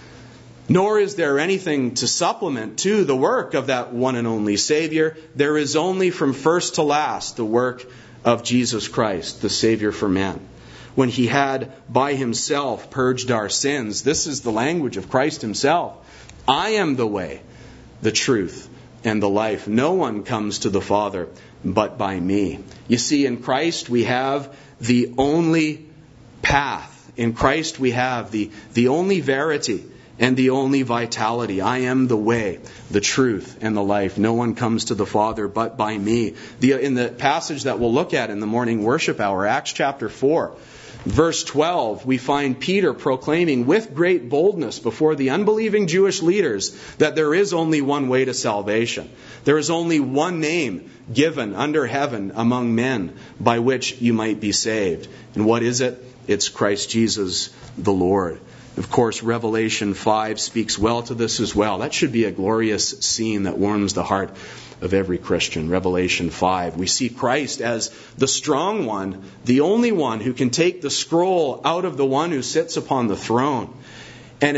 Nor is there anything to supplement to the work of that one and only Savior. There is only from first to last the work of Jesus Christ, the Savior for men. When he had by himself purged our sins, this is the language of Christ himself. I am the way, the truth, and the life. No one comes to the Father but by me. You see, in Christ we have the only path. In Christ we have the only verity and the only vitality. I am the way, the truth, and the life. No one comes to the Father but by me. In the passage that we'll look at in the morning worship hour, Acts chapter 4, verse 12, we find Peter proclaiming with great boldness before the unbelieving Jewish leaders that there is only one way to salvation. There is only one name given under heaven among men by which you might be saved. And what is it? It's Christ Jesus the Lord. Of course, Revelation 5 speaks well to this as well. That should be a glorious scene that warms the heart of every Christian. Revelation 5. We see Christ as the strong one, the only one who can take the scroll out of the one who sits upon the throne. And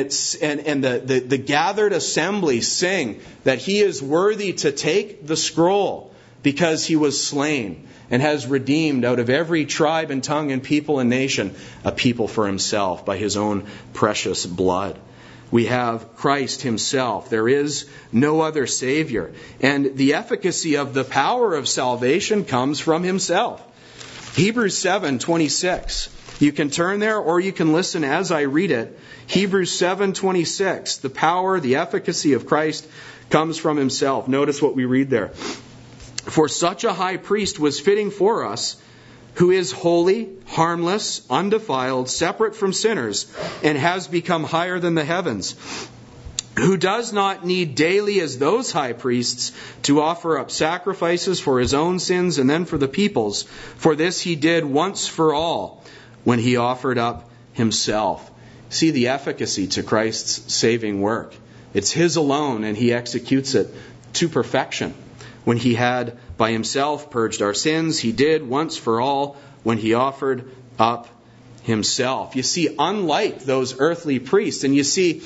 the gathered assembly sing that he is worthy to take the scroll because he was slain and has redeemed out of every tribe and tongue and people and nation a people for himself by his own precious blood. We have Christ himself. There is no other Savior. And the efficacy of the power of salvation comes from himself. Hebrews 7:26. You can turn there or you can listen as I read it. Hebrews 7:26. The power, the efficacy of Christ comes from himself. Notice what we read there. For such a high priest was fitting for us, who is holy, harmless, undefiled, separate from sinners, and has become higher than the heavens, who does not need daily as those high priests to offer up sacrifices for his own sins and then for the people's. For this he did once for all, when he offered up himself. See the efficacy to Christ's saving work. It's his alone, and he executes it to perfection. When he had by himself purged our sins, he did once for all when he offered up himself. You see, unlike those earthly priests, and you see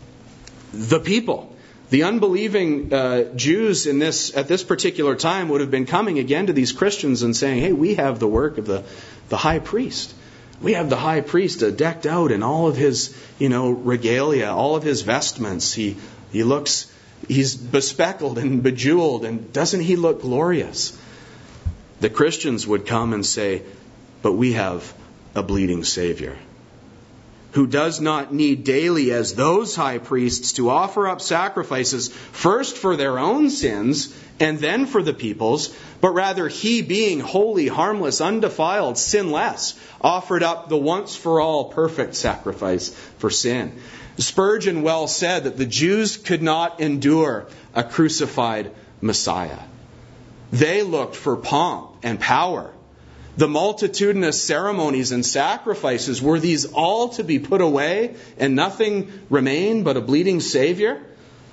the people, the unbelieving Jews at this particular time would have been coming again to these Christians and saying, hey, we have the work of the high priest. We have the high priest decked out in all of his, regalia, all of his vestments. He's bespeckled and bejeweled, and doesn't he look glorious? The Christians would come and say, but we have a bleeding Savior. who does not need daily as those high priests to offer up sacrifices first for their own sins and then for the people's, but rather he, being holy, harmless, undefiled, sinless, offered up the once-for-all perfect sacrifice for sin. Spurgeon well said that the Jews could not endure a crucified Messiah. They looked for pomp and power. The multitudinous ceremonies and sacrifices, were these all to be put away and nothing remain but a bleeding Savior?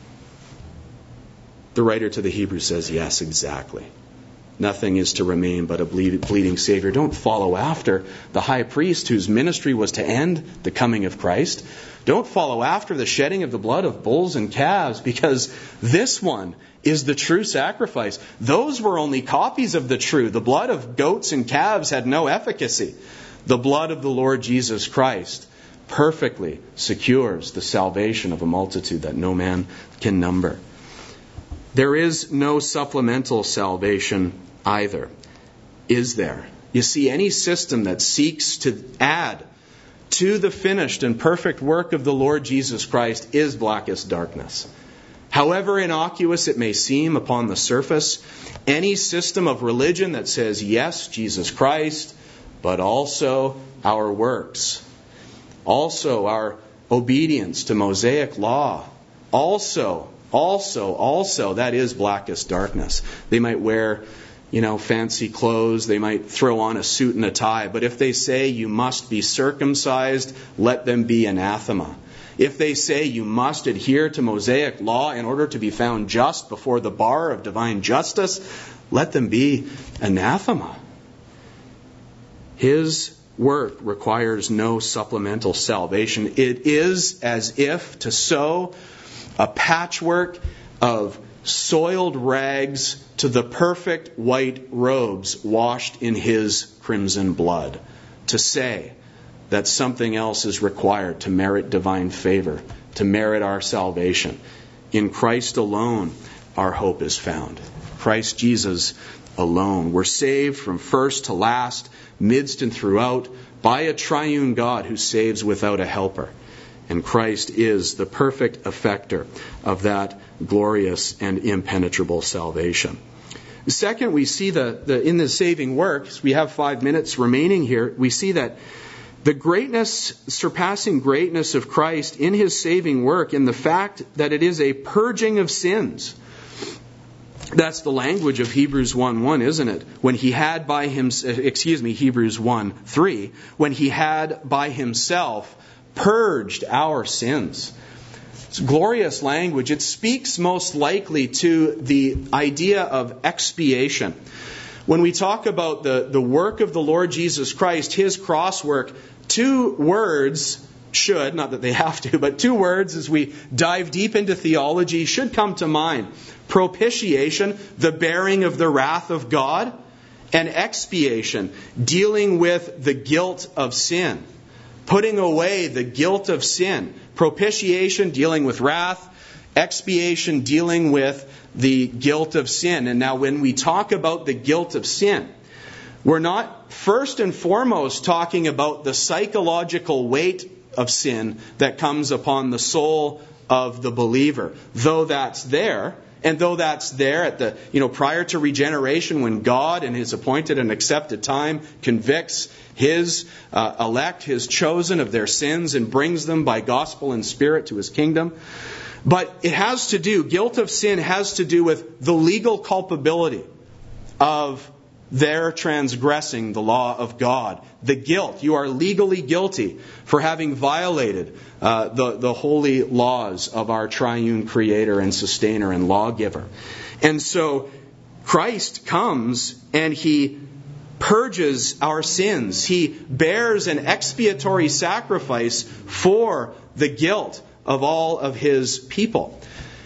The writer to the Hebrews says, yes, exactly. Nothing is to remain but a bleeding Savior. Don't follow after the high priest whose ministry was to end the coming of Christ. Don't follow after the shedding of the blood of bulls and calves, because this one is the true sacrifice. Those were only copies of the true. The blood of goats and calves had no efficacy. The blood of the Lord Jesus Christ perfectly secures the salvation of a multitude that no man can number. There is no supplemental salvation either, is there? You see, any system that seeks to add to the finished and perfect work of the Lord Jesus Christ is blackest darkness. However innocuous it may seem upon the surface, any system of religion that says, yes, Jesus Christ, but also our works, also our obedience to Mosaic law, also, that is blackest darkness. They might wear, fancy clothes. They might throw on a suit and a tie. But if they say you must be circumcised, let them be anathema. If they say you must adhere to Mosaic law in order to be found just before the bar of divine justice, let them be anathema. His work requires no supplemental salvation. It is as if to sew a patchwork of soiled rags to the perfect white robes washed in His crimson blood. To say that something else is required to merit divine favor, to merit our salvation. In Christ alone, our hope is found. Christ Jesus alone. We're saved from first to last, midst and throughout, by a triune God who saves without a helper. And Christ is the perfect effector of that glorious and impenetrable salvation. Second, we see in the saving work, we have 5 minutes remaining here, we see that the greatness, surpassing greatness of Christ in His saving work, in the fact that it is a purging of sins. That's the language of Hebrews 1:1, isn't it? When He had by Hebrews 1:3, when He had by Himself purged our sins. It's glorious language. It speaks most likely to the idea of expiation. When we talk about the work of the Lord Jesus Christ, His cross work, 2 words should, not that they have to, but 2 words as we dive deep into theology should come to mind. Propitiation, the bearing of the wrath of God, and expiation, dealing with the guilt of sin. Putting away the guilt of sin. Propitiation, dealing with wrath. Expiation, dealing with the guilt of sin. And now when we talk about the guilt of sin, we're not first and foremost talking about the psychological weight of sin that comes upon the soul of the believer. Though that's there, and though that's there at the, prior to regeneration, when God in His appointed and accepted time convicts His elect, His chosen of their sins and brings them by gospel and spirit to His kingdom. But it has to do, guilt of sin has to do with the legal culpability of their transgressing the law of God. The guilt. You are legally guilty for having violated the holy laws of our triune Creator and Sustainer and Lawgiver. And so Christ comes and He purges our sins. He bears an expiatory sacrifice for the guilt of all of His people.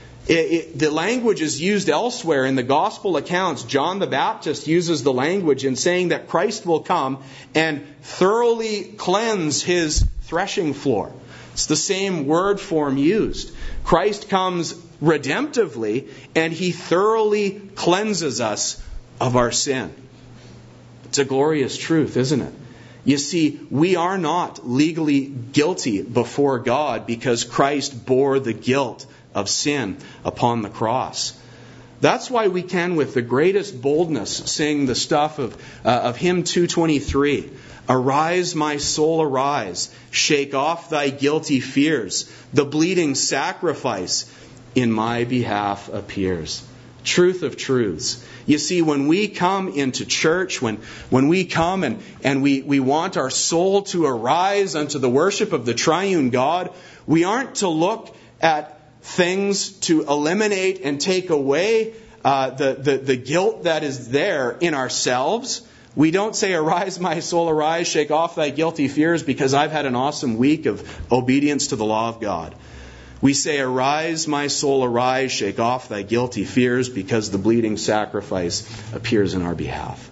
The language is used elsewhere in the gospel accounts. John the Baptist uses the language in saying that Christ will come and thoroughly cleanse His threshing floor. It's the same word form used. Christ comes redemptively and He thoroughly cleanses us of our sin. It's a glorious truth, isn't it? You see, we are not legally guilty before God because Christ bore the guilt of sin upon the cross. That's why we can, with the greatest boldness, sing the stuff of hymn 223. Arise, my soul, arise. Shake off thy guilty fears. The bleeding sacrifice in my behalf appears. Truth of truths. You see, when we come into church, when we come and we want our soul to arise unto the worship of the triune God, we aren't to look at things to eliminate and take away the guilt that is there in ourselves. We don't say, arise, my soul, arise, shake off thy guilty fears because I've had an awesome week of obedience to the law of God. We say, arise, my soul, arise, shake off thy guilty fears because the bleeding sacrifice appears in our behalf.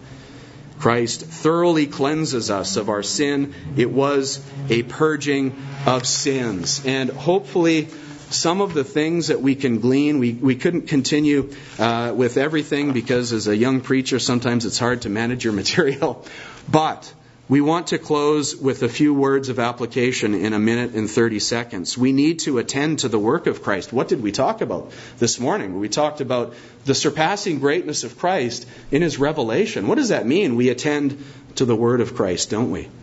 Christ thoroughly cleanses us of our sin. It was a purging of sins. And hopefully some of the things that we can glean, we couldn't continue with everything because as a young preacher, sometimes it's hard to manage your material. But we want to close with a few words of application in a minute and 30 seconds. We need to attend to the work of Christ. What did we talk about this morning? We talked about the surpassing greatness of Christ in His revelation. What does that mean? We attend to the Word of Christ, don't we?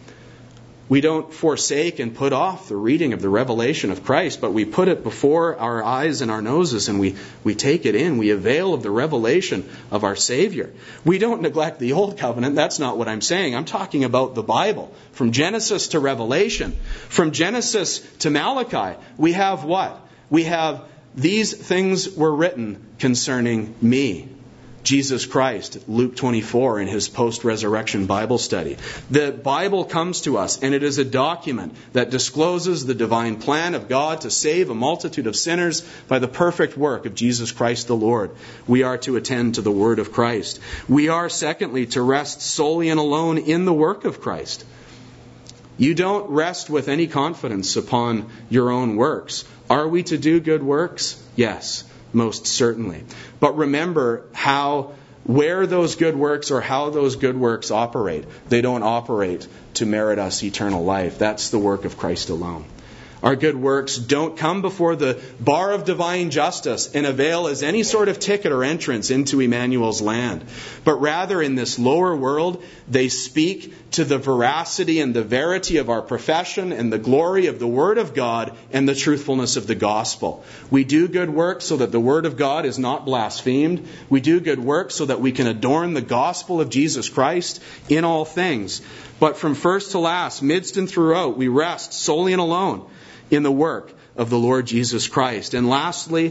We don't forsake and put off the reading of the revelation of Christ, but we put it before our eyes and our noses and we take it in. We avail of the revelation of our Savior. We don't neglect the Old Covenant. That's not what I'm saying. I'm talking about the Bible. From Genesis to Revelation. From Genesis to Malachi. We have what? We have these things were written concerning me. Jesus Christ, Luke 24 in his post-resurrection Bible study. The Bible comes to us and it is a document that discloses the divine plan of God to save a multitude of sinners by the perfect work of Jesus Christ the Lord. We are to attend to the Word of Christ. We are, secondly, to rest solely and alone in the work of Christ. You don't rest with any confidence upon your own works. Are we to do good works? Yes. Most certainly. But remember where those good works or how those good works operate. They don't operate to merit us eternal life. That's the work of Christ alone. Our good works don't come before the bar of divine justice and avail as any sort of ticket or entrance into Emmanuel's land. But rather in this lower world, they speak to the veracity and the verity of our profession and the glory of the Word of God and the truthfulness of the gospel. We do good works so that the Word of God is not blasphemed. We do good works so that we can adorn the gospel of Jesus Christ in all things. But from first to last, midst and throughout, we rest solely and alone in the work of the Lord Jesus Christ. And lastly,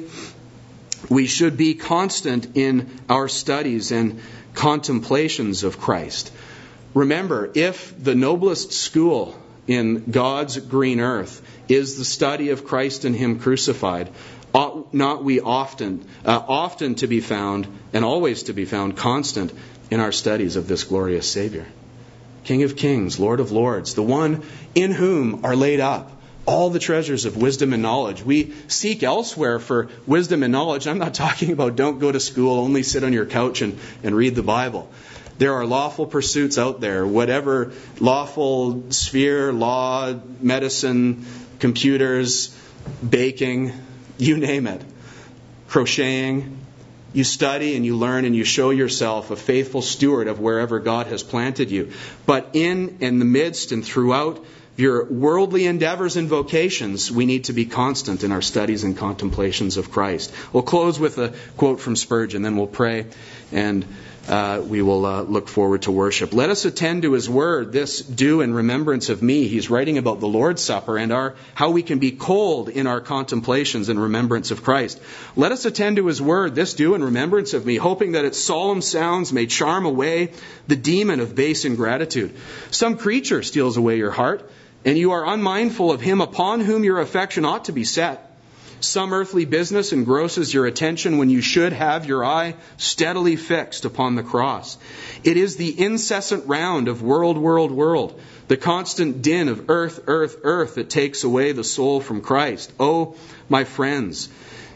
we should be constant in our studies and contemplations of Christ. Remember, if the noblest school in God's green earth is the study of Christ and Him crucified, ought not we often to be found and always to be found constant in our studies of this glorious Savior? King of kings, Lord of lords, the one in whom are laid up all the treasures of wisdom and knowledge. We seek elsewhere for wisdom and knowledge. I'm not talking about don't go to school, only sit on your couch and read the Bible. There are lawful pursuits out there, whatever lawful sphere, law, medicine, computers, baking, you name it. Crocheting. You study and you learn and you show yourself a faithful steward of wherever God has planted you. But in the midst and throughout your worldly endeavors and vocations, we need to be constant in our studies and contemplations of Christ. We'll close with a quote from Spurgeon, then we'll pray and we will look forward to worship. Let us attend to His Word, this do in remembrance of me. He's writing about the Lord's Supper and how we can be cold in our contemplations and remembrance of Christ. Let us attend to His Word, this do in remembrance of me, hoping that its solemn sounds may charm away the demon of base ingratitude. Some creature steals away your heart, and you are unmindful of Him upon whom your affection ought to be set. Some earthly business engrosses your attention when you should have your eye steadily fixed upon the cross. It is the incessant round of world, world, world, the constant din of earth, earth, earth that takes away the soul from Christ. Oh, my friends,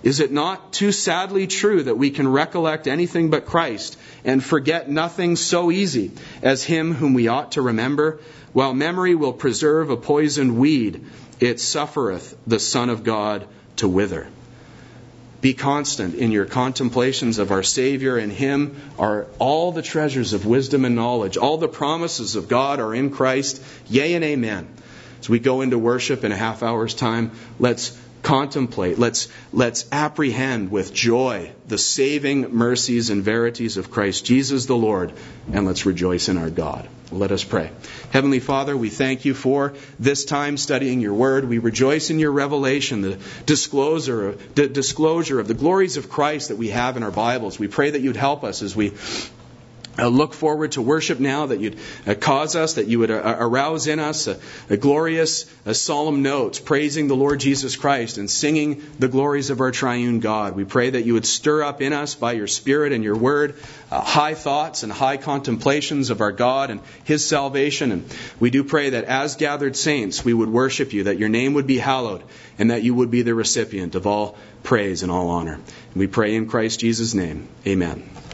Is it not too sadly true that we can recollect anything but Christ and forget nothing so easy as Him whom we ought to remember? While memory will preserve a poisoned weed, it suffereth the Son of God to wither. Be constant in your contemplations of our Savior. In Him are all the treasures of wisdom and knowledge. All the promises of God are in Christ. Yea and amen. As we go into worship in a half hour's time, let's contemplate, let's apprehend with joy the saving mercies and verities of Christ Jesus the Lord, and let's rejoice in our God. Let us pray. Heavenly Father, we thank You for this time studying Your Word. We rejoice in Your revelation, the disclosure of the glories of Christ that we have in our Bibles. We pray that You'd help us as we look forward to worship now, that You'd cause us, that You would arouse in us a glorious, solemn notes praising the Lord Jesus Christ and singing the glories of our triune God. We pray that You would stir up in us by Your Spirit and Your Word high thoughts and high contemplations of our God and His salvation. And we do pray that as gathered saints we would worship You, that Your name would be hallowed, and that You would be the recipient of all praise and all honor. And we pray in Christ Jesus' name. Amen.